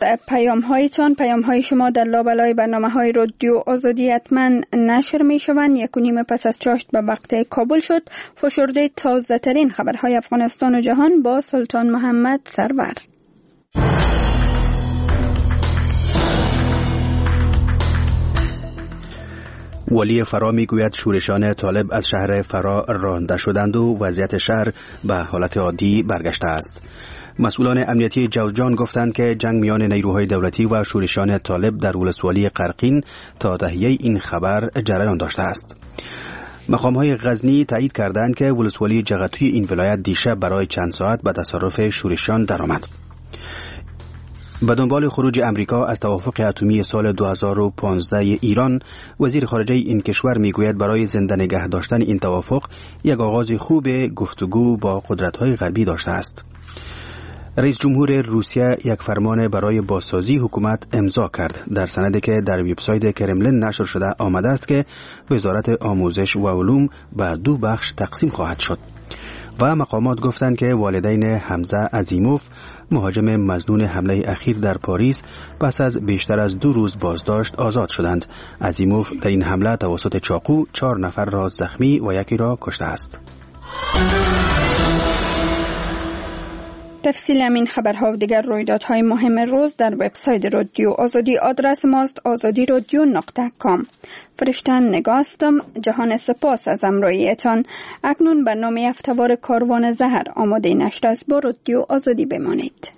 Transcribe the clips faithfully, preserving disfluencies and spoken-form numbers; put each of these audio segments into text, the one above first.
پیام هایتان، پیام های شما در لابلای برنامه های رادیو آزادی حتما نشر می شوند. یک و نیم پس از چاشت به وقت کابل شد. فشرده تازه ترین خبرهای افغانستان و جهان با سلطان محمد سرور. ولی فرا میگوید شورشان طالب از شهر فرا رانده شدند و وضعیت شهر به حالت عادی برگشته است. مسئولان امنیتی جوزجان گفتند که جنگ میان نیروهای دولتی و شورشان طالب در ولسوالی قرقین تا تهیه این خبر جریان داشته است. مقام‌های غزنی تایید کردند که ولسوالی جغتوی این ولایت دیشب برای چند ساعت به تصرف شورشان درآمد. به دنبال خروج امریکا از توافق اتمی سال دو هزار و پانزده ایران، وزیر خارجه این کشور میگوید برای زنده نگه داشتن این توافق یک آغاز خوب گفتگو با قدرت‌های غربی داشته است. رئیس جمهور روسیه یک فرمان برای بازسازی حکومت امضا کرد. در سندی که در وبسایت کرملین نشر شده آمده است که وزارت آموزش و علوم به دو بخش تقسیم خواهد شد. و مقامات گفتند که والدین حمزه عظیموف، مهاجم مظنون حمله اخیر در پاریس، پس از بیشتر از دو روز بازداشت آزاد شدند. عظیموف در این حمله توسط چاقو چهار نفر را زخمی و یکی را کشته است. تفصیل همین خبرها و دیگر رویدادهای مهم روز در وبسایت رادیو آزادی. آدرس ماست آزادی رادیو نقطه کام. فرشتن نگاستم. جهان سپاس از همراهیتان. اکنون برنامه هفته‌وار کاروان زهر آماده نشر است. با رادیو آزادی بمانید.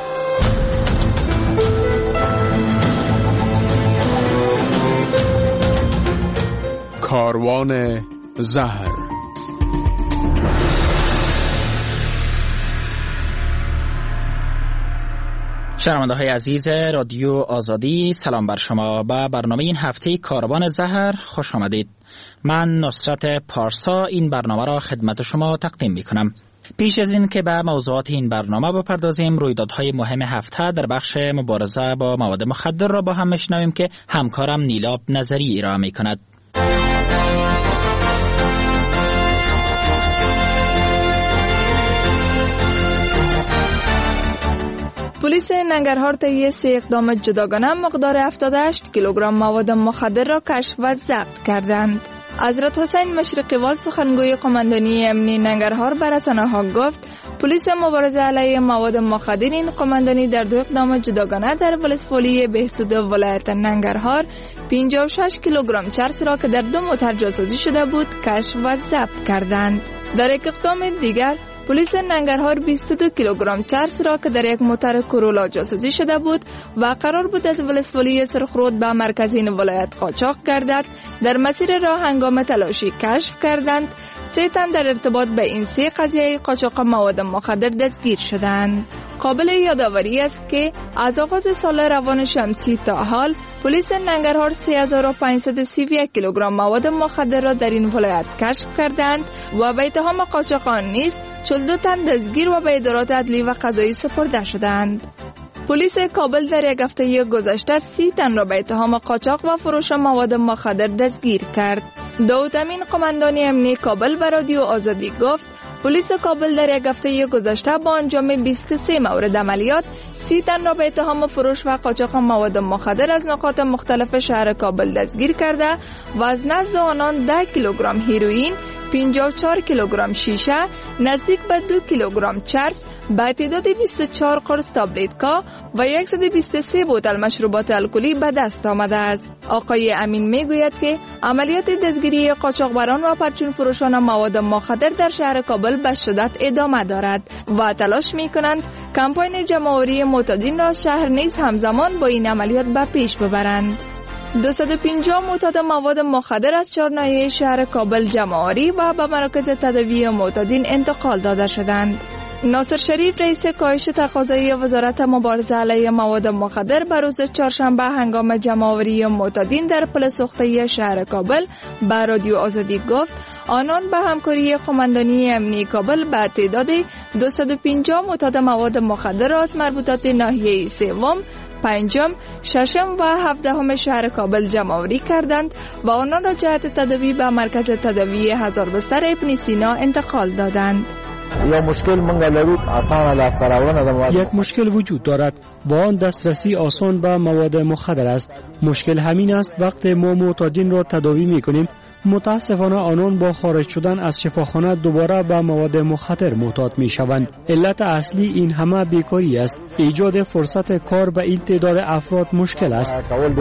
کاروان زهر. شنونده های عزیز رادیو آزادی، سلام بر شما. به برنامه این هفته کاروان زهر خوش آمدید. من نصرت پارسا این برنامه را خدمت شما تقدیم می کنم. پیش از این که به موضوعات این برنامه بپردازیم، رویدادهای مهم هفته در بخش مبارزه با مواد مخدر را با هم میشنویم که همکارم نیلاب نظری ارائه می کند. پلیس ننگرهار طی سه اقدام جداگانه مقدار هفتاد و هشت کیلوگرم مواد مخدر را کشف و ضبط کردند. حضرت حسین مشرقی وال سخنگوی قماندانی امنی ننگرهار به رسانه‌ها گفت پلیس مبارزه علیه مواد مخدر این قماندانی در دو اقدام جداگانه در ولسوالی بهسود ولایت ننگرهار پنجاه و شش کیلوگرم چرس را که در دو موتر جاسازی شده بود کشف و ضبط کردند. در یک اقدام دیگر پلیس ننگرهار بیست و دو کیلوگرم چرس را که در یک موتر کورولا جاسازی شده بود و قرار بود از ولسوالی سرخرود به مرکز این ولایت قاچاق گردد در مسیر راه هنگام تلاشی کشف کردند. سه تن در ارتباط به این سه قضیه قاچاق مواد مخدر دستگیر شدند. قابل یادآوری است که از آغاز سال روان شمسی تا حال پلیس ننگرهار سه هزار و پانصد و سی و یک کیلوگرم مواد مخدر را در این ولایت کشف کردند و به اتهام قاچاق آن نیز چهل و دو تن دستگیر و به ادارات عدلی و قضایی سپرده شدند. پلیس کابل در یک هفته گذشته سی تن را به اتهام قاچاق و فروش مواد مخدر دستگیر کرد. داود امین قماندانی امنی کابل به رادیو آزادی گفت پلیس کابل در یک هفته گذشته با انجام بیست و سه مورد عملیات سی تن را به اتهام فروش و قاچاق مواد مخدر از نقاط مختلف شهر کابل دستگیر کرده و از نزد آنان ده کیلوگرم هیروئین، پنجاه و چهار کیلوگرم شیشه، نزدیک به دو کیلوگرم چرس، به تعداد بیست و چهار قرص تابلتکا و صد و بیست و سه بوتل مشروبات الکلی به دست آمده است. آقای امین میگوید که عملیات دستگیری قاچاقبران و پرچون فروشان مواد مخدر در شهر کابل به شدت ادامه دارد و تلاش میکنند کمپاین جمع‌آوری معتادین را شهر نیز همزمان با این عملیات به پیش ببرند. دویست و پنجاه معتاد مواد مخدر از چهار ناحیه شهر کابل جمع‌آوری و به مراکز تداوی معتادین انتقال داده شدند. ناصر شریف رئیس کاهش تقاضای وزارت مبارزه علیه مواد مخدر به روز چهارشنبه هنگام جمع‌آوری معتادین در پل سوخته شهر کابل به رادیو آزادی گفت آنان به همکاری قماندانی امنی کابل به تعداد دویست و پنجاه معتاد مواد مخدر از مربوطات ناحیه سوم، پنجم، ششم و هفدهم شهر کابل جمع‌آوری کردند و آنان را جهت تداوی به مرکز تداوی هزار بستر ابن سینا انتقال دادند. یا مشکل منگلرود آسان دست آوردن. یک مشکل وجود دارد و آن دسترسی آسان به مواد مخدر است. مشکل همین است وقتی ما معتادین را تداوی میکنیم متاسفانه آنان با خارج شدن از شفاخانه دوباره به مواد مخدر معتاد می شوند. علت اصلی این همه بیکاری است. ایجاد فرصت کار به این تعداد افراد مشکل است.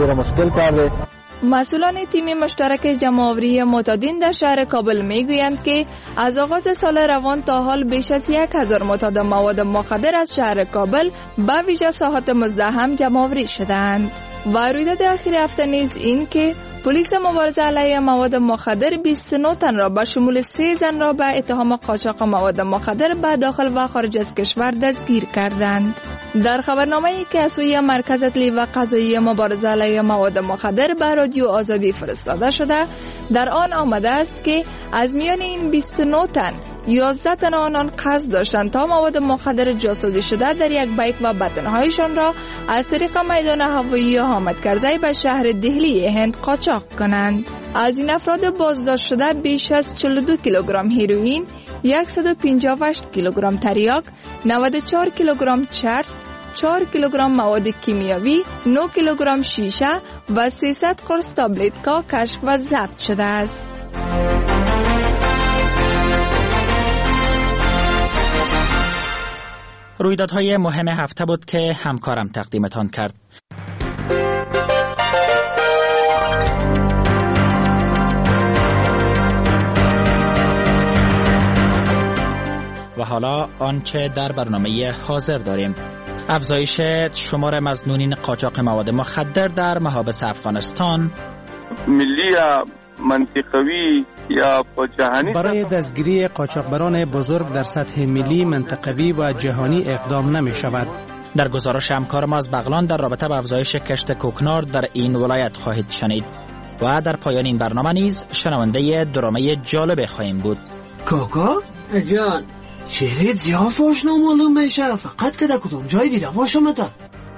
مسئولان تیم مشترک جمع‌آوری معتادین در شهر کابل میگویند که از آغاز سال روان تا حال بیش از یک هزار معتاد مواد مخدر از شهر کابل به ویژه ساحات مزدحم جمع‌آوری شدند. و رویداد اخیر هفته نیز این که پلیس مبارزه علیه مواد مخدر بیست و نه تن را به شمول سه زن را به اتهام قاچاق مواد مخدر به داخل و خارج از کشور دستگیر کردند. در خبرنامه‌ای که از سوی مرکز اطلاعی و قضایی مبارزه علیه مواد مخدر به رادیو آزادی فرستاده شده در آن آمده است که از میان این بیست و نه تن یازده تن آنان قصد داشتند تا مواد مخدر جاسوزی شده در یک بیک و بطنهایشان را از طریق میدان هوایی حامد کرزی به شهر دهلی هند قاچاق کنند. از این افراد بازداشت شده بیش از چهل و دو کیلوگرم هیروئین، صد و پنجاه و هشت کیلوگرم تریاک، نود و چهار کیلوگرم چرس، چهار کیلوگرم مواد کیمیاوی، نه کیلوگرم شیشه و سیصد قرص تابلت‌ها کشف و ضبط شده است. رویدادهای مهم هفته بود که همکارم تقدیمتان کرد. و حالا آنچه در برنامه حاضر داریم: افزایش شمار مظنونین قاچاق مواد مخدر در محابس افغانستان، ملی منطقوی یا جهانی برای دستگیری قاچاقبران بزرگ در سطح ملی، منطقوی و جهانی اقدام نمی شود. در گزارش همکار ما از بغلان در رابطه با افزایش کشت کوکنار در این ولایت خواهید شنید. و در پایان این برنامه نیز شنونده درامه جالب خواهیم بود. کاکا جان، چهره زیاف آشنا معلوم میشه، فقط که در کدوم جای دیده باشم تا.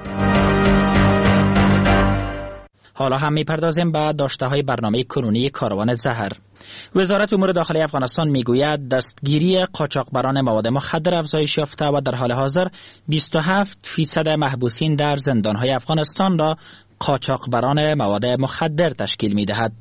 حالا هم میپردازیم به داشته های برنامه کنونی کاروان زهر. وزارت امور داخلی افغانستان میگوید دستگیری قاچاقبران مواد مخدر افزایش یافته و در حال حاضر بیست و هفت فیصد محبوسین در زندانهای افغانستان را قاچاقبران مواد مخدر تشکیل میدهد.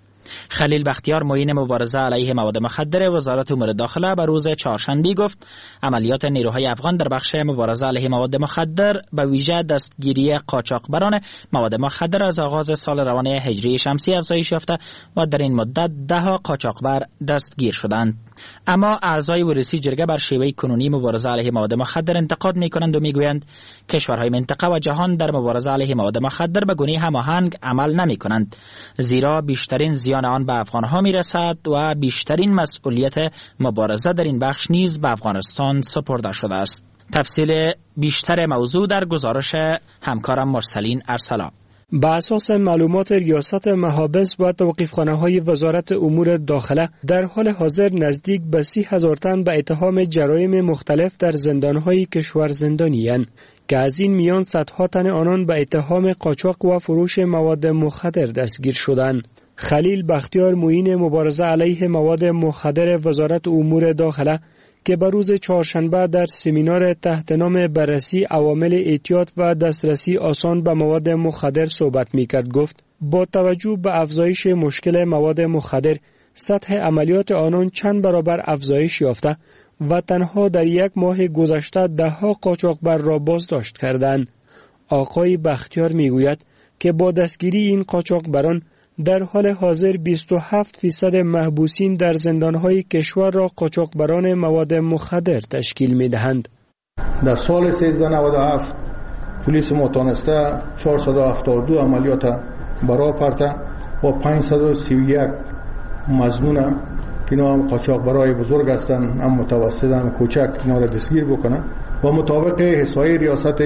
خلیل بختیار، معین مبارزه علیه مواد مخدر وزارت امور داخله، به روز چهارشنبه گفت عملیات نیروهای افغان در بخش مبارزه علیه مواد مخدر به ویژه دستگیری قاچاقبران مواد مخدر از آغاز سال روان هجری شمسی افزایش یافته و در این مدت ده ها قاچاقبر دستگیر شدند. اما اعضای ورسی جرگه بر شیوه کنونی مبارزه علیه مواد مخدر انتقاد می‌کنند و می‌گویند کشورهای منطقه و جهان در مبارزه علیه مواد مخدر به گونه هماهنگ عمل نمی‌کنند، زیرا بیشترین زیان آن به افغان‌ها می‌رسد و بیشترین مسئولیت مبارزه در این بخش نیز به افغانستان سپرده شده است. تفصیل بیشتر موضوع در گزارش همکارم مرسلین ارسلا. بر اساس معلومات ریاست محابس و توقیفخانه‌های وزارت امور داخله، در حال حاضر نزدیک به سی هزار تن به اتهام جرایم مختلف در زندان‌های کشور زندانی‌اند که از این میان صدها تن آنان به اتهام قاچاق و فروش مواد مخدر دستگیر شدند. خلیل بختیار، معین مبارزه علیه مواد مخدر وزارت امور داخله، که به روز چهارشنبه در سمینار تحت نام بررسی عوامل اعتیاد و دسترسی آسان به مواد مخدر صحبت می‌کرد، گفت با توجه به افزایش مشکل مواد مخدر، سطح عملیات آنان چند برابر افزایش یافته و تنها در یک ماه گذشته ده ها قاچاقبر را بازداشت کردند. آقای بختیار میگوید که با دستگیری این قاچاقبران در حال حاضر بیست و هفت فیصد محبوسین در زندانهای کشور را قاچاقبران مواد مخدر تشکیل می دهند. در سال سیزده نود و هفت پلیس ما تانسته چهارصد و هفتاد و دو عملیات برا پرته و پانصد و سی و یک مظنون که اینا هم قاچاقبرای بزرگ هستند، هم متوسط هم کوچک، اینا را دستگیر بکنن و مطابق احصای ریاست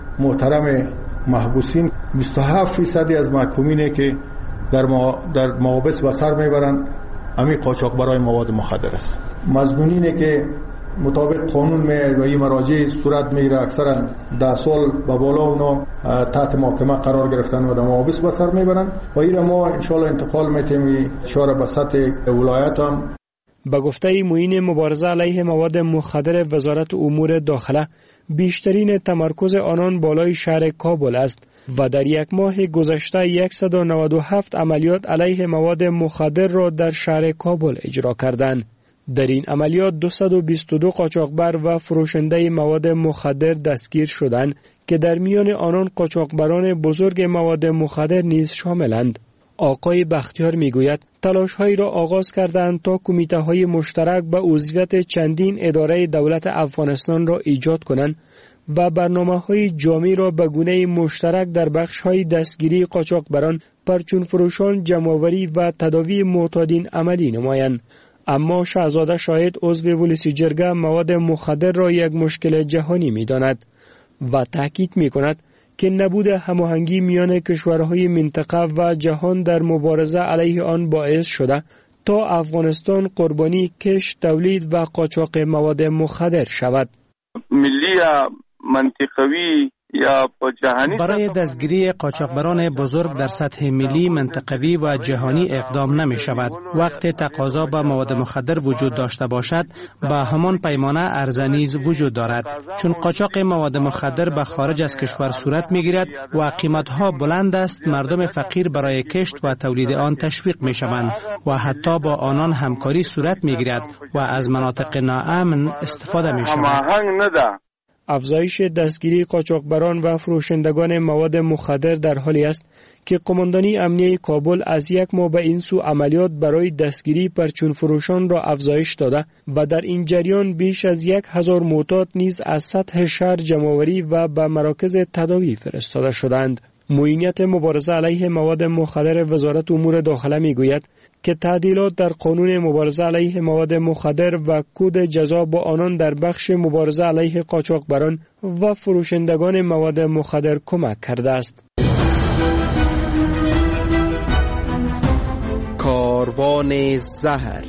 محترم محبوسین بیست و هفت فیصدی از محکومینه که در ما در محابس به سر میبرند همین قاچاقبرای مواد مخدر است. مظنونینه که مطابق قانون می و این مراجع صورت میگیره اکثرا ده سال به بالا اونا تحت محاکمه قرار گرفتن و در محابس به سر میبرند و این ما ان شاء الله انتقال میتیم اشاره به سطح ولایت هم. به گفته معین مبارزه علیه مواد مخدر وزارت امور داخله، بیشترین تمرکز آنان بالای شهر کابل است و در یک ماه گذشته صد و نود و هفت عملیات علیه مواد مخدر را در شهر کابل اجرا کردند. در این عملیات دویست و بیست و دو قاچاقبر و فروشنده مواد مخدر دستگیر شدند که در میان آنان قاچاقبران بزرگ مواد مخدر نیز شاملند. آقای بختیار میگوید تلاش‌هایی را آغاز کردند تا کمیته‌های مشترک به عضویت چندین اداره دولت افغانستان را ایجاد کنند و برنامه‌های جامع را به گونه مشترک در بخش‌های دستگیری قاچاقبران، پرچون فروشان، جمع‌آوری و تداوی معتادین عملی نمایند. اما شاهزاده شاهد عضو ولسی جرگه مواد مخدر را یک مشکل جهانی می‌داند و تاکید می‌کند که نبود هماهنگی میان کشورهای منطقه و جهان در مبارزه علیه آن باعث شده تا افغانستان قربانی کشت، تولید و قاچاق مواد مخدر شود. ملی منطقوی یا جهانی برای دستگیری قاچاقبران بزرگ در سطح ملی، منطقوی و جهانی اقدام نمی شود. وقت تقاضا به مواد مخدر وجود داشته باشد، با همان پیمانه عرضه نیز وجود دارد. چون قاچاق مواد مخدر به خارج از کشور صورت می گیرد و قیمتها بلند است، مردم فقیر برای کشت و تولید آن تشویق می شوند و حتی با آنان همکاری صورت می گیرد و از مناطق ناامن استفاده می شود. افزایش دستگیری قاچاقبران و فروشندگان مواد مخدر در حالی است که قماندانی امنیه کابل از یک ماه به این سو عملیات برای دستگیری پرچون فروشان را افزایش داده و در این جریان بیش از یک هزار معتاد نیز از سطح شهر جمع‌آوری و به مراکز تداوی فرستاده شدند. معینیت مبارزه علیه مواد مخدر وزارت امور داخله میگوید که تعدیلات در قانون مبارزه علیه مواد مخدر و کد جزا با آنان در بخش مبارزه علیه قاچاقبران و فروشندگان مواد مخدر کمک کرده است. کاروان زهر.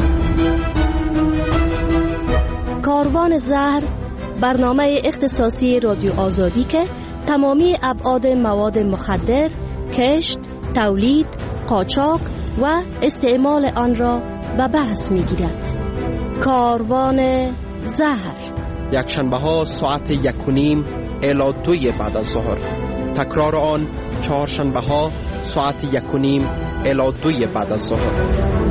کاروان زهر برنامه اختصاصی رادیو آزادی که تمامی ابعاد مواد مخدر، کشت، تولید، قاچاق و استعمال آن را به بحث می‌گیرد. کاروان زهر یک شنبه ها ساعت یک و نیم الی دوی بعد از ظهر. تکرار آن چهار شنبه ها ساعت یک و نیم الی دوی بعد از ظهر.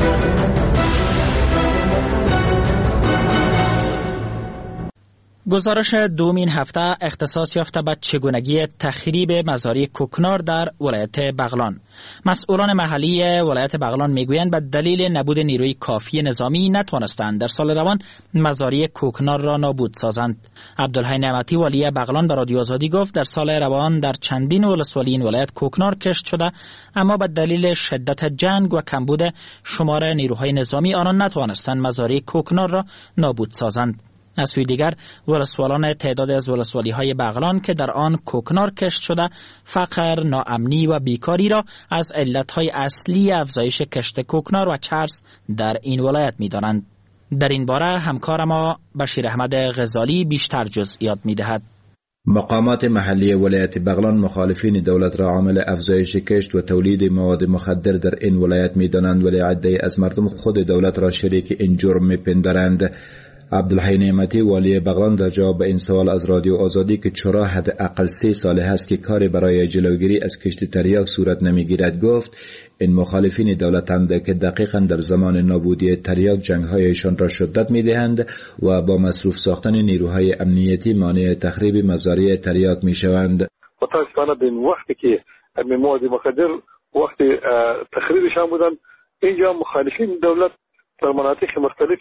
گزارش دومین هفته اختصاص یافته به چگونگی تخریب مزارع کوکنار در ولایت بغلان. مسئولان محلی ولایت بغلان میگویند به دلیل نبود نیروی کافی نظامی نتوانستند در سال روان مزارع کوکنار را نابود سازند. عبدالحی نعمتی والی بغلان به رادیو آزادی گفت در سال روان در چندین ولسوالی این ولایت کوکنار کشت شده، اما به دلیل شدت جنگ و کمبود شمار نیروهای نظامی آنان نتوانستند مزارع کوکنار را نابود سازند. از سوی دیگر ولسوالان تعداد از ولسوالی های بغلان که در آن کوکنار کشت شده فقر، ناامنی و بیکاری را از علتهای اصلی افزایش کشت کوکنار و چرس در این ولایت می دانند. در این باره همکار ما بشیر احمد غزالی بیشتر جزئیات می دهد. مقامات محلی ولایت بغلان مخالفین دولت را عامل افزایش کشت و تولید مواد مخدر در این ولایت می دانند، ولی عده‌ای از مردم خود دولت را شریک این جرم می پندارند. عبدالحی نعمتی والی بغلان در جواب به این سوال از رادیو آزادی که چرا حداقل سه ساله هست که کاری برای جلوگیری از کشت تریاک صورت نمیگیرد گفت این مخالفین دولتند که دقیقاً در زمان نابودی تریاک جنگ‌هایشان را شدت می‌دهند و با مصروف ساختن نیروهای امنیتی مانع تخریب مزارع تریاک می‌شوند. متأسفانه به وقتی که مواد مخدر وقتی تخریبشان بودن، اینجا مخالفین دولت در مناطق مختلف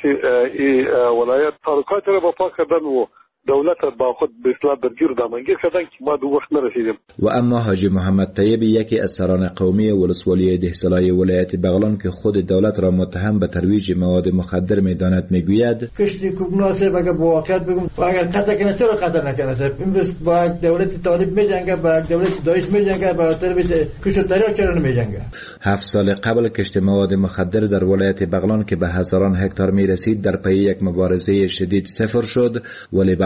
ولایت تحرکات را برپا کردن و دولت با خود به اصطلاح درگیر و دامنگیر کردن که ما دو وقت نرسیدیم. و اما حاجی محمد طیبی یکی از سران قومی ولسوالی دهسالای ولایت بغلان که خود دولت را متهم به ترویج مواد مخدر میداند میگوید کشتی کوکناسه اگر با واقعیت بگم و اگر قطع کنه چرا قطع نکنه این بس با دولت طالب میجنگه با دولت داعش میجنگه با طرف کشت تریاک چرا نمیجنگه. هفت سال قبل کشت مواد مخدر در ولایت بغلان که به هزاران هکتار میرسید در پی یک مبارزه شدید صفر شد، ولی بعد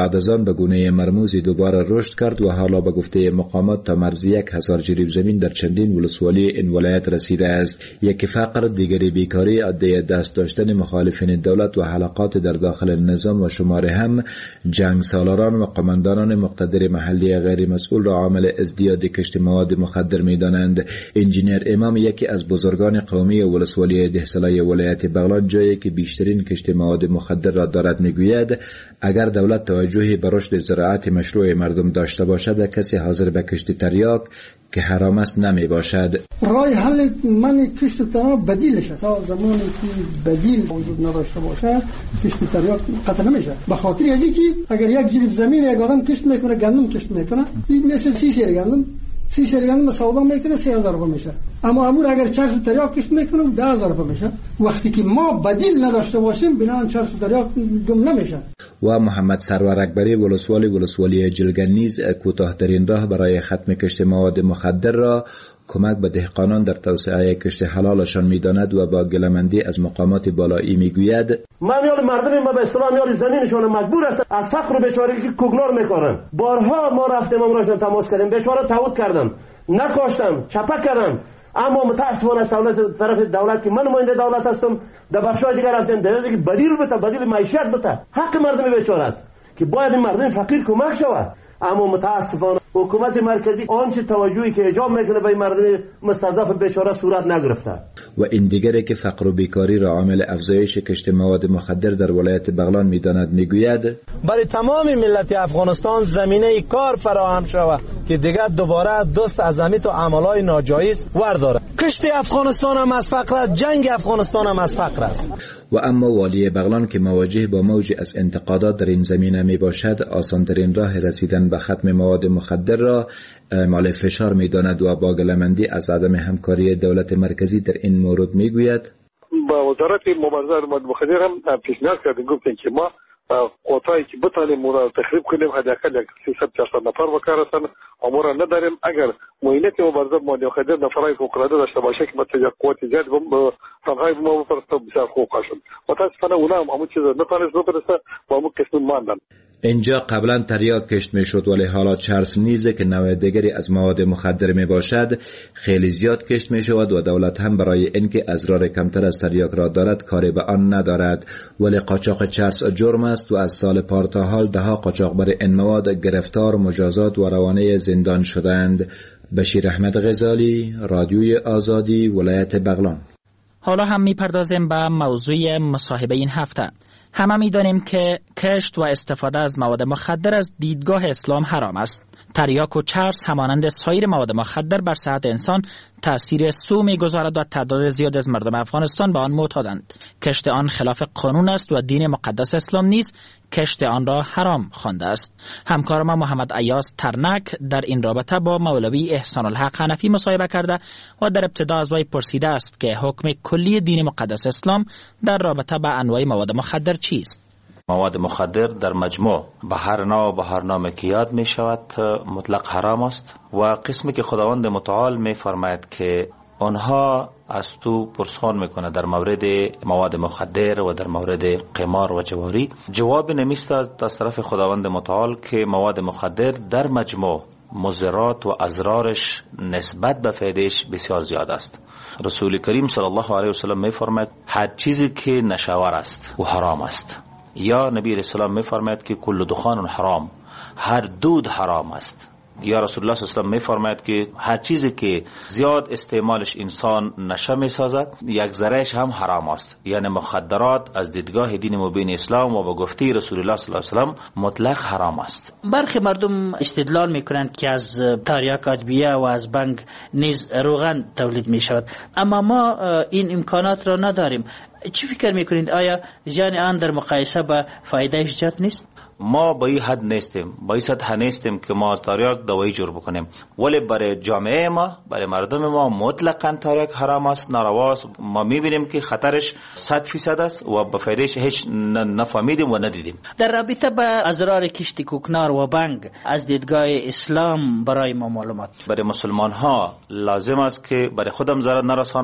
بعد از آن به گونه مرموزی دوباره رشد کرد و حالا به گفته مقامات تا مرز یک هزار جریب زمین در چندین ولسوالی این ولایت رسیده است. یکی فقر، دیگری بیکاری، عده دست داشتن مخالفین دولت و حلقات در داخل نظام و شمار هم جنگ سالاران و قماندانان مقتدر محلی غیر مسئول را عامل ازدیاد کشت مواد مخدر می‌دانند. انجینیر امام، یکی از بزرگان قومی ولسوالی دهسلای ولایت بغلان، جایی که بیشترین کشت مواد مخدر را دارد، میگوید اگر دولت توجهی به رشد زراعت مشروع مردم داشته باشد، کسی حاضر به کشت تریاک که حرام است نمی باشد. رای حل من کشت تریاک بدیلش است. تا زمانی که بدیل وجود نداشته باشد کشت تریاک قطع نمیشه. به خاطر اینکه اگر یک جریب زمین یک آدم کشت میکنه، گندم کشت میکنه، این مثل سی سیر گندم سی سیر گندم سودا میکنه سه هزار روپیه میشه. اما امور اگر چهارصد تریاک کشت میکنه ده هزار روپیه میشه. وقتی که ما بدیل نداشته باشیم بنابراین چهارصد تریاک گم نمیشه. و محمد سرور اکبری، ولسوالی ولسوالی جلگن، نیز کوتاه‌ترین راه برای ختم کشت مواد مخدر را کمک به دهقانان در توسعه کشت حلالشان می‌داند و با گله‌مندی از مقامات بالایی میگوید من یال مردم ما به اصطلاح یال زمینشون مجبور است از فقر و بیچارگی که کوگنار میکنن. بارها ما رفتیم امراشون تماس کردیم، بیچاره تعهد کردن، نکاشتم، چپک کردم. اما متاسفانه از دولت طرف دولت که من نماینده دولت هستم در بخشای دیگر رفتیم در که بدیل بده، بدیل معیشت بده. حق مردم بیچاره است که باید این مردم فقیر کمک شود. اما متاسفانه حکومت مرکزی آنچه توجهی که ایجاب میکنه به مردم مستضعف بیچاره صورت نگرفته. و این دیگری که فقر و بیکاری را عامل افزایش کشت مواد مخدر در ولایت بغلان میداند، میگوید برای تمام ملت افغانستان زمینه کار فراهم شود که دیگر دوباره دست از امیت و عملهای ناجایز ورداره. کشت افغانستان هم از فقر است، جنگ افغانستان هم از فقر است. و اما والی بغلان که مواجه با موج از انتقادات در این زمینه می باشد، آسانترین راه رسیدن به ختم مواد مخدر را اعمال فشار می داند و با گله‌مندی از عدم همکاری دولت مرکزی در این مورد می گوید با وزارت مبارزه مواد مخدر هم پیشنهاد کردیم، گفتیم که ما قوتایی که بتانیم اون را تخریب کنیم حداقل سیصد چهارصد نفر بکار هستن، امور نداریم. اگر معینت مبارزه مواد مخدر نفرای فوق‌العاده داشته باشه که مثلا یک قوت زیاد تنهایی به ما بفرسته بسیار خوب خواهد. متاسفانه اونا هم همون چیز نتونست بفرسته و همون قسم ماندن. اینجا قبلا تریاک کشت می شد ولی حالا چرس نیزه که نوع دیگری از مواد مخدر می باشد خیلی زیاد کشت می شود و دولت هم برای اینکه ازرار کمتر از تریاک را دارد کاری به آن ندارد. ولی قاچاق چرس جرم است و از سال پار تا حال ده ها قاچاقبر این مواد گرفتار، مجازات و روانه زندان شدند. بشیر احمد غزالی، رادیوی آزادی، ولایت بغلان. حالا هم میپردازیم به موضوع مصاحبه این هفته. همه میدانیم که کشت و استفاده از مواد مخدر از دیدگاه اسلام حرام است. تریاک و چرس همانند سایر مواد مخدر بر صحت انسان تأثیر سو می‌گذارد و تعداد زیاد از مردم افغانستان به آن معتادند. کشت آن خلاف قانون است و دین مقدس اسلام نیز کشت آن را حرام خوانده است. همکار ما محمد ایاز ترنک در این رابطه با مولوی احسان الحق حنفی مصاحبه کرده و در ابتدا از وی پرسیده است که حکم کلی دین مقدس اسلام در رابطه با انواع مواد مخدر چیست؟ مواد مخدر در مجموع به هر نوع و به هر نام که یاد می شود مطلق حرام است و قسمی که خداوند متعال می فرماید که آنها از تو پرسخان میکنه در مورد مواد مخدر و در مورد قمار و جواری، جواب نمیست از طرف خداوند متعال که مواد مخدر در مجموع مضرات و اضرارش نسبت به فایدهش بسیار زیاد است. رسول کریم صلی الله علیه و سلم می فرماید هر چیزی که نشاور است و حرام است. یا نبی علیہ السلام می فرماید که کل دخان حرام، هر دود حرام است. یا رسول الله صلی الله علیه و سلم می فرماید که هر چیزی که زیاد استعمالش انسان نشه می سازد یک ذرهش هم حرام است. یعنی مخدرات از دیدگاه دین مبین اسلام و با گفته رسول الله صلی الله علیه و سلم مطلق حرام است. برخی مردم استدلال می کنند که از تریاک ادویه و از بنگ نیز روغن تولید می شود، اما ما این امکانات را نداریم. چی فکر می کنید؟ آیا زیان آن در مقایسه با فایدهش زیاد نیست؟ ما به این حد نیستیم، به این سطح نیستیم که ما از تریاک دوایی جور بکنیم، ولی برای جامعه ما، برای مردم ما مطلقاً تریاک حرام است، ناروا است. ما میبینیم که خطرش صد فیصد است و به فایدهش هیچ نفهمیدیم و ندیدیم. در رابطه با اضرار کشت کوکنار و بنگ از دیدگاه اسلام برای ما معلومات. برای مسلمان ها لازم است که برای خودم ضرر نرسانه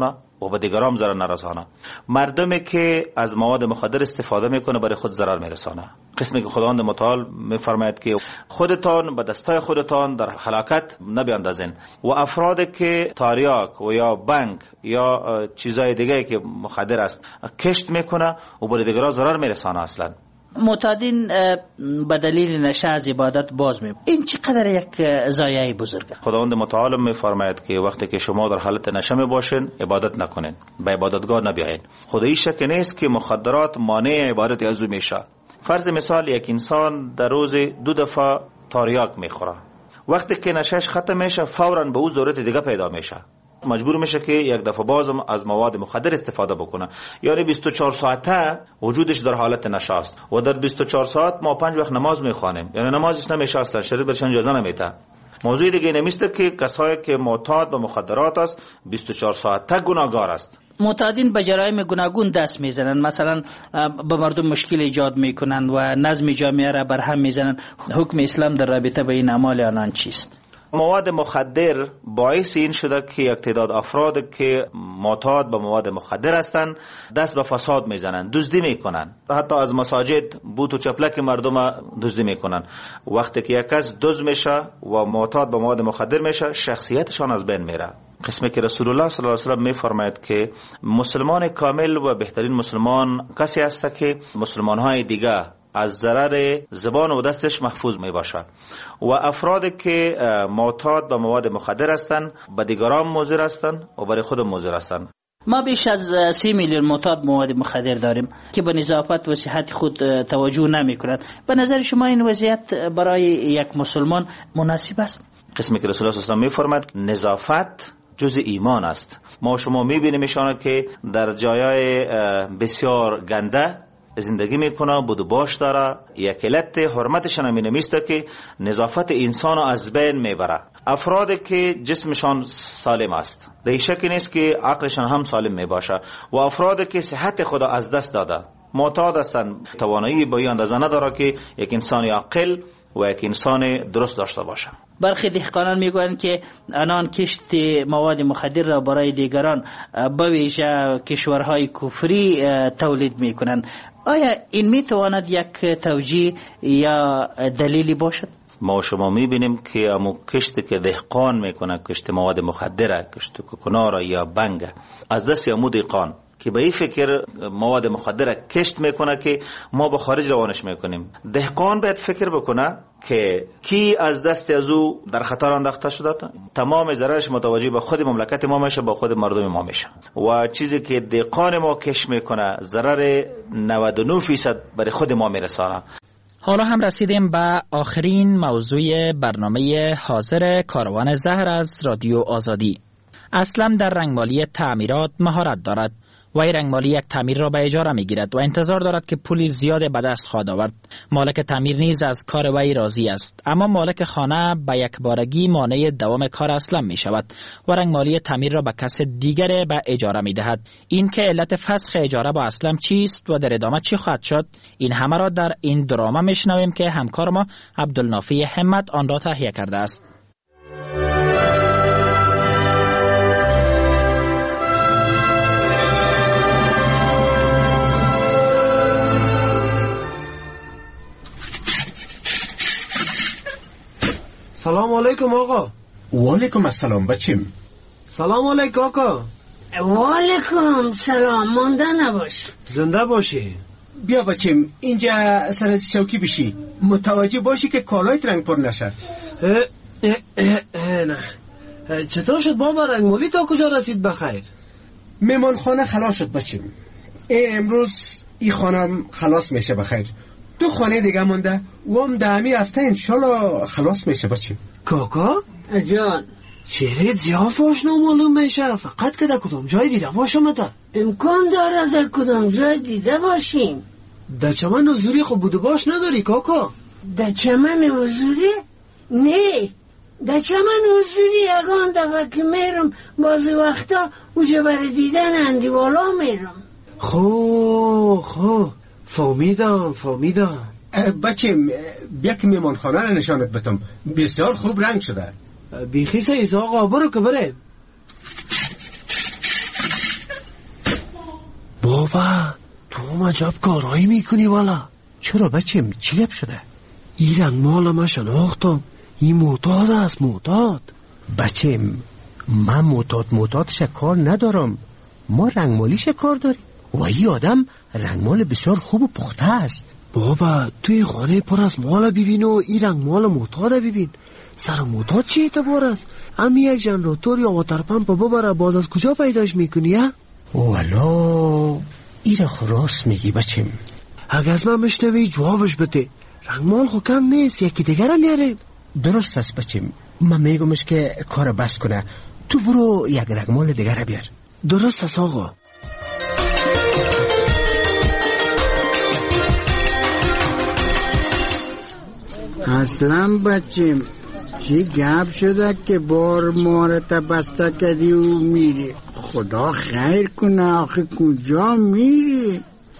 و به دیگران ضرر نرسانه. مردمی که از مواد مخدر استفاده میکنه برای خود ضرر میرسانه. قسمی که خداوند متعال میفرماید که خودتان به دستای خودتان در هلاکت نبیاندازین و افرادی که تاریاک و یا بنگ یا چیزای دیگه که مخدر است کشت میکنه و برای دیگران ضرر میرسانه. اصلا معتادین به دلیل نشه از عبادت باز می این چقدر یک ضایعه بزرگه. خداوند متعال میفرماید که وقتی که شما در حالت نشه می باشین عبادت نکنین، به عبادتگاه نبیاین. خدایی شک نیست که مخدرات مانع عبادت از او میشه. فرض مثال یک انسان در روز دو دفعه تاریاک میخوره، وقتی که نشهش ختم میشه فوراً به او ضرورت دیگه پیدا میشه، مجبور میشه که یک دفعه بازم از مواد مخدر استفاده بکنه. یعنی بیست و چهار ساعته وجودش در حالت نشه است و در بیست و چهار ساعت ما پنج وقت نماز میخوانیم، یعنی نمازش نمیشه اصلا، شریعت برش اجازه نمیده. موضوع دیگه نمیسته که کسایی که معتاد به مخدرات است بیست و چهار ساعته گناهگار است. معتادین به جرایم گوناگون دست میزنن، مثلا به مردم مشکل ایجاد میکنن و نظم جامعه را بر هم میزنن. حکم اسلام در رابطه به این اعمال آنان چیست؟ مواد مخدر باعث این شده که یک تعداد افراد که معتاد به مواد مخدر هستند دست به فساد میزنن، دزدی میکنن، حتی از مساجد بوت و چپلک مردم دزدی میکنن. وقتی که یک کس دزد میشه و معتاد به مواد مخدر میشه شخصیتشان از بین میره. قسمی که رسول الله صلی الله علیه و سلم میفرماید که مسلمان کامل و بهترین مسلمان کسی است که مسلمانهای دیگه از ضرر زبان و دستش محفوظ می باشه و افرادی که معتاد به مواد مخدر هستند به دیگران مضر هستند و برای خود مضر هستند. ما بیش از سی میلیون معتاد مواد مخدر داریم که به نظافت و صحت خود توجه نمی کنند. به نظر شما این وضعیت برای یک مسلمان مناسب است؟ قسمی که رسول الله صلی الله علیه و سلم میفرماید نظافت جز ایمان است. ما شما میبینیم ایشان که در جایای بسیار گنده زندگی میکنه، بدو باش داره. یک علت حرمتش همین میسته که نظافت انسان از بین میبره. افرادی که جسمشان سالم است در شکی نیست که عقلشان هم سالم میباشه و افرادی که صحت خود از دست داده معتاد هستند توانایی به این اندازه نداره که یک انسان عاقل و یک انسان درست داشته باشه. برخی دهقانان میگویند که آنان کشت مواد مخدر را برای دیگران به ویژه کشورهای کفری تولید میکنند. آیا این میتواند یک توجیه یا دلیلی باشد؟ ما شما میبینیم که امو کشت که دهقان میکنه، کشت مواد مخدره، کشت کوکنار یا بنگ، از دست امو دهقان که به این فکر مواد مخدره کشت میکنه که ما به خارج روانش میکنیم. دهقان باید فکر بکنه که کی از دست از او در خطر انداخته شده، تمام ضررش متوجه به خود مملکت ما میشه، با خود مردم ما میشه و چیزی که دهقان ما کشت میکنه ضرر نود و نه درصد برای خود ما میرسانه. حالا هم رسیدیم به آخرین موضوع برنامه حاضر کاروان زهر از رادیو آزادی. اسلم در رنگمالی تعمیرات مهارت دارد. وی رنگمالی یک تعمیر را به اجاره می گیرد و انتظار دارد که پولی زیاد به دست خواهد آورد. مالک تعمیر نیز از کار وی راضی است، اما مالک خانه به یک بارگی مانع دوام کار اسلم می شود و رنگمالی تعمیر را به کس دیگر به اجاره می دهد. این که علت فسخ اجاره با اسلم چیست و در ادامه چی خواهد شد، این همه را در این دراما می شنویم که همکار ما عبدالنافی همت آن را تهیه کرده است. سلام علیکم آقا. و علیکم السلام بچیم. سلام علیکم آقا. و علیکم سلام. مانده نباش. زنده باشی. بیا بچیم اینجا سر چوکی بشی، متوجه باشی که کالایت رنگ پر نشه. اه اه اه اه نه. چطور شد بابا رنگمالی تا کجا رسید بخیر؟ میمان خانه خلاص شد بچیم. امروز این خانم خلاص میشه بخیر. دو خانه دیگه مونده و هم دهمی هفته انشالله خلاص میشه بچیم. کاکا؟ جان چهره زیافاش نامعلوم میشه، فقط که در کدام جای دیده باشم تا امکان داره در کدام جای دیده باشیم. در چمن حضوری خب بوده باش نداری کاکا؟ در چمن حضوری؟ نه در چمن حضوری یگان دفعه که میرم بعضی وقتا اوجه برای دیدن اندیوالا میرم. خو خو فهمیدم فهمیدم. بچه بیا که میمان خانه رو نشانت بتم، بسیار خوب رنگ شده. بیخی سیز آقا برو که بره. بابا تو هم عجب کارهایی میکنی والا. چرا بچم چی گپ شده؟ این رنگ مال من شناختم، این معتاد است معتاد. بچم من معتاد معتادش کار ندارم، ما رنگمالیش کار داریم و این آدم رنگمال بسیار خوب و پخته است. بابا توی خانه پر از مال ببین و این رنگمال معتاد ببین. سر معتاد چی اعتبار است؟ امی یک جنراتور یا واتر پمپ ببره باز از کجا پیداش میکنی ها؟ والا این را راست میگی بچم. اگه از من مشنوی جوابش بده. رنگمال خو کم نیست، یکی دیگر هم نیاره. درست است بچم، من میگمش که کار بس کنه، تو برو یک رنگمال دیگر بیار. درست است آقا. اصلا بچم چی گپ شده که بار مارت بسته کردی و میری؟ خدا خیر کنه، آخه کجا میری؟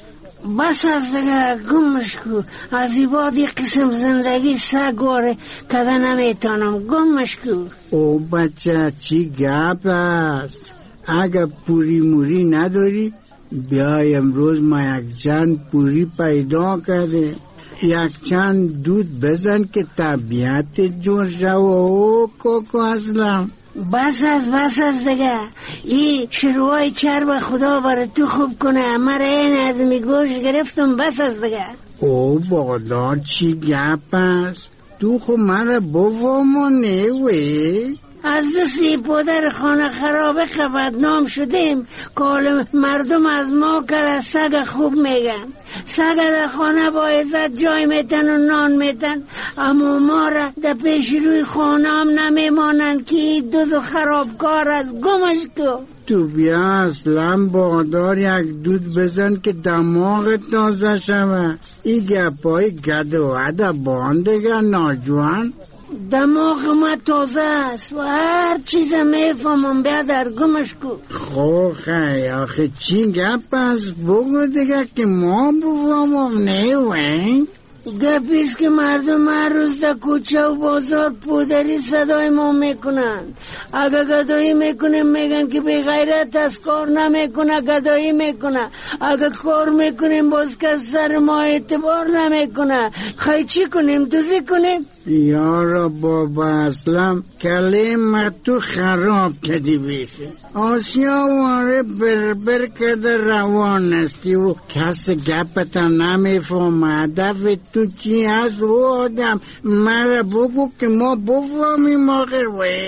بس از دیگه گمش کو، از این بعد یک قسم زندگی سگواره کده نمیتانم، گمش کو. او بچه چی گپ است؟ اگه پوری موری نداری بیای امروز ما یک جن پوری پیدا کرده، یک چند دود بزن که طبیعت جور شو. او کوکو اصلا بس از بس از دیگه، این شروعای چرب خدا برای تو خوب کنه، مرا این از می گوش گرفتم. بس از دیگه. او بادار چی گپ است؟ تو خو مرا بفهمونه وی؟ از دستی پدر خانه خرابه بدنام شدیم، کال مردم از ما که سگ خوب میگن. سگ در خانه با عزت جای میتن و نان میتن، اما ما را در پیش روی خانه هم نمیمانن که دود و خرابکار از گمش کو. تو بیا اصلا بادار یک دود بزن که دماغ تازه شوه. این گپای گد و عده باندگه ناجوان. دماغ ما تازه است و هر چیز میفهمم بیادر گمش کو. خو خی آخه چی گپ است؟ بگو دیگه که ما بفهمم. نه وین گپیست که مردم هر روز در کوچه و بازار پودری صدای ما میکنن. اگه گدایی میکنیم میگن که بی غیرت از کار نمیکنه، گدایی میکنه. اگه کار میکنیم باز که سر ما اعتبار نمیکنه. خیلی چی کنیم؟ دوزی کنیم؟ یارا بابا اسلام کلیم تو خراب کدی بیشه. آسیا واره بربر کده روان استی و کس گپتا نمیفهم. هدف تو چی هست و آدم؟ مرا بگو که ما بفهمیم آخر.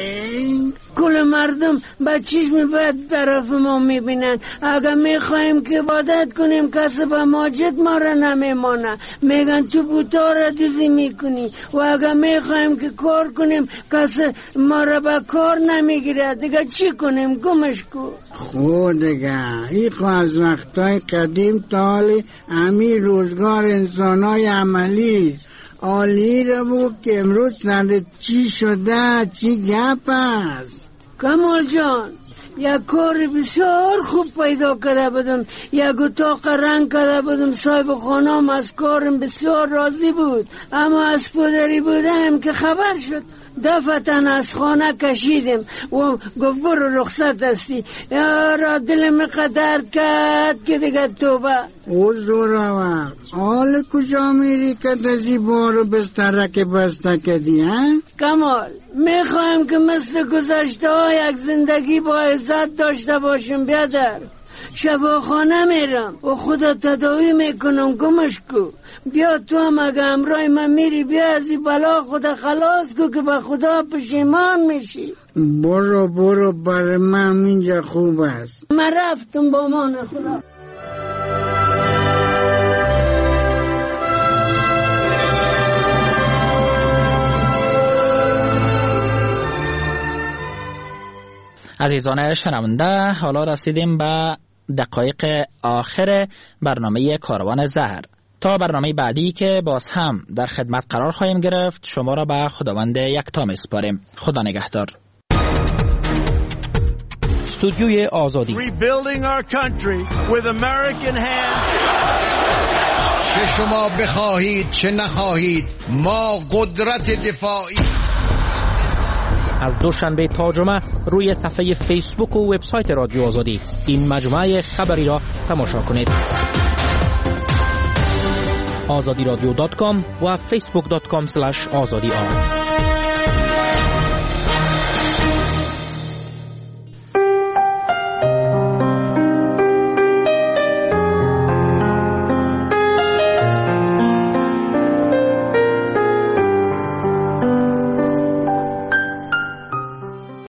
وین کل مردم با چشم بد طرف ما میبینن. اگه میخوایم که عبادت کنیم کسی به ماجد ما را نمیمانه، میگن تو بوتا را دوزی میکنی. و اگه میخوایم که کار کنیم کسی ما را به کار نمیگیره. دیگه چی کنیم؟ گمش کو. خود دیگه ای خو از وقتای قدیم تا حال امی روزگار انسانای عملی عالی را بگو که امروز سنده چی شده؟ چی گپ است؟ کمال جان یک کار بسیار خوب پیدا کرده بودم، یک اتاق رنگ کرده بودم. صاحب خانم از کارم بسیار راضی بود، اما از پدری بودم که خبر شد دفتن از خانه کشیدم و گفت برو رخصت هستی. یارا دلم قدر کرد که دیگه توبه. او زورا حال کجا میری که دزی بارو بستره که بسته کدی ها؟ کمال میخوایم که مثل گذشته ها یک زندگی با عزت داشته باشم. بیادر شفاخانه میرم و خدا تداوی میکنم. گمش کو. بیا تو هم اگه امرای من میری بیا از این بلا خدا خلاص کو که به خدا پشیمان میشی. برو برو بر من اینجا خوب است. من رفتم با مان خدا. عزیزان شنونده، حالا رسیدیم به دقایق آخر برنامه کاروان زهر. تا برنامه بعدی که باز هم در خدمت قرار خواهیم گرفت، شما را به خداوند یکتا میسپاریم. خدا نگهدار. استودیوی آزادی. Rebuilding our country with American hands. چه شما بخواهید چه نخواهید ما قدرت دفاعی از دوشنبه تا جمعه روی صفحه فیسبوک و وبسایت رادیو آزادی این مجموعه خبری را تماشا کنید. آزادی رادیو دات کام و فیسبوک دات کام اسلش آزادی آر.